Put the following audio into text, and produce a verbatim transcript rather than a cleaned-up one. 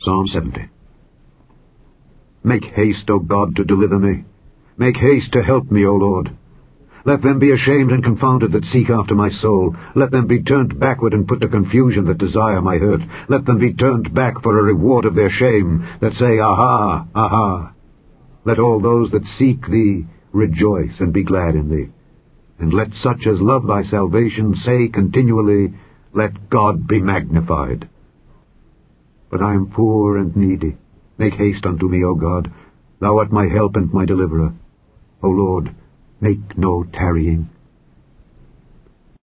Psalm seventy. Make haste, O God, to deliver me. Make haste to help me, O Lord. Let them be ashamed and confounded that seek after my soul. Let them be turned backward and put to confusion that desire my hurt. Let them be turned back for a reward of their shame, that say, Aha, aha. Let all those that seek thee rejoice and be glad in thee. And let such as love thy salvation say continually, Let God be magnified. But I am poor and needy. Make haste unto me, O God. Thou art my help and my deliverer. O Lord, make no tarrying.